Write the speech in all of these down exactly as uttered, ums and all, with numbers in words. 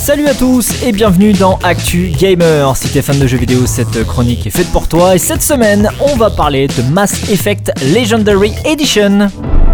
Salut à tous et bienvenue dans Actu Gamer. Si t'es fan de jeux vidéo, cette chronique est faite pour toi et cette semaine, on va parler de Mass Effect Legendary Edition.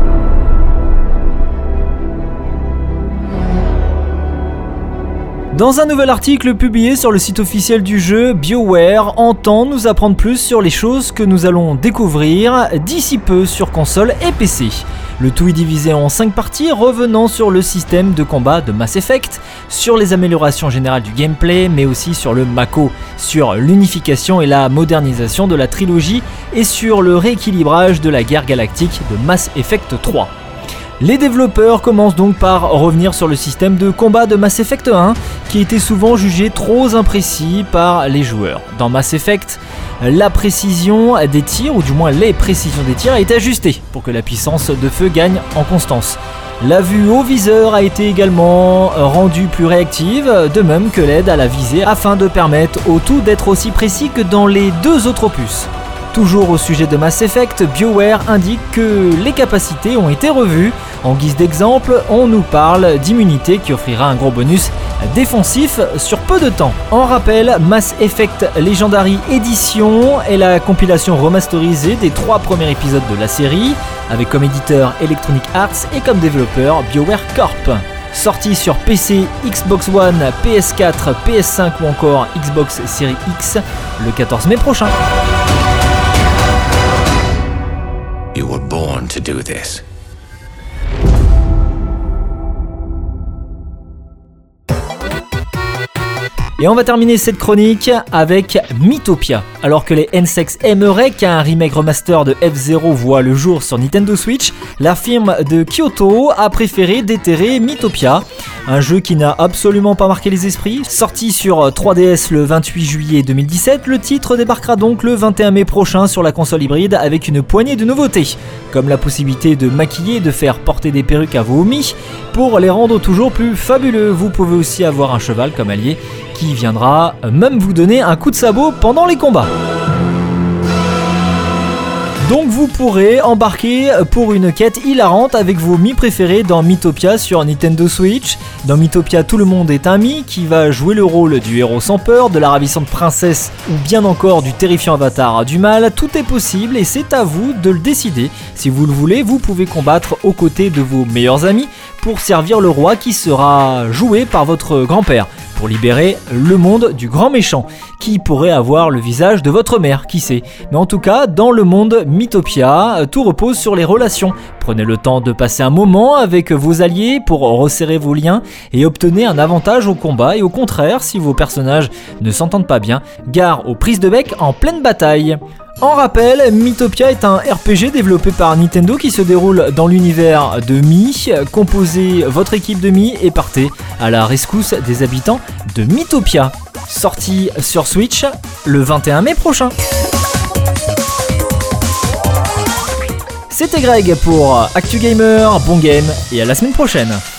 Dans un nouvel article publié sur le site officiel du jeu, BioWare entend nous apprendre plus sur les choses que nous allons découvrir d'ici peu sur console et P C. Le tout est divisé en cinq parties, revenant sur le système de combat de Mass Effect, sur les améliorations générales du gameplay, mais aussi sur le Mako, sur l'unification et la modernisation de la trilogie, et sur le rééquilibrage de la guerre galactique de Mass Effect trois. Les développeurs commencent donc par revenir sur le système de combat de Mass Effect un, qui était souvent jugé trop imprécis par les joueurs. Dans Mass Effect, la précision des tirs, ou du moins les précisions des tirs, a été ajustée pour que la puissance de feu gagne en constance. La vue au viseur a été également rendue plus réactive, de même que l'aide à la visée, afin de permettre au tout d'être aussi précis que dans les deux autres opus. Toujours au sujet de Mass Effect, BioWare indique que les capacités ont été revues. En guise d'exemple, on nous parle d'immunité qui offrira un gros bonus défensif sur peu de temps. En rappel, Mass Effect Legendary Edition est la compilation remasterisée des trois premiers épisodes de la série, avec comme éditeur Electronic Arts et comme développeur BioWare Corp. Sorti sur P C, Xbox One, P S quatre, P S cinq ou encore Xbox Series X le quatorze mai prochain. You were born to do this. Et on va terminer cette chronique avec Mythopia. Alors que les N S X aimeraient qu'un remake remaster de F zéro voit le jour sur Nintendo Switch, la firme de Kyoto a préféré déterrer Mythopia, un jeu qui n'a absolument pas marqué les esprits. Sorti sur trois D S le vingt-huit juillet deux mille dix-sept, le titre débarquera donc le vingt et un mai prochain sur la console hybride avec une poignée de nouveautés, comme la possibilité de maquiller et de faire porter des perruques à vos Omi pour les rendre toujours plus fabuleux. Vous pouvez aussi avoir un cheval comme allié qui viendra même vous donner un coup de sabot pendant les combats. Donc vous pourrez embarquer pour une quête hilarante avec vos Mi préférés dans Mythopia sur Nintendo Switch. Dans Mythopia, tout le monde est un Mi qui va jouer le rôle du héros sans peur, de la ravissante princesse ou bien encore du terrifiant avatar du mal. Tout est possible et c'est à vous de le décider. Si vous le voulez, vous pouvez combattre aux côtés de vos meilleurs amis pour servir le roi qui sera joué par votre grand-père, pour libérer le monde du grand méchant, qui pourrait avoir le visage de votre mère, qui sait. Mais en tout cas, dans le monde Mythopia, tout repose sur les relations. Prenez le temps de passer un moment avec vos alliés pour resserrer vos liens et obtenez un avantage au combat, et au contraire, si vos personnages ne s'entendent pas bien, gare aux prises de bec en pleine bataille. En rappel, Mythopia est un R P G développé par Nintendo qui se déroule dans l'univers de Mi. Composez votre équipe de Mi et partez à la rescousse des habitants de Mythopia. Sorti sur Switch le vingt et un mai prochain. C'était Greg pour Actu Gamer, bon game et à la semaine prochaine.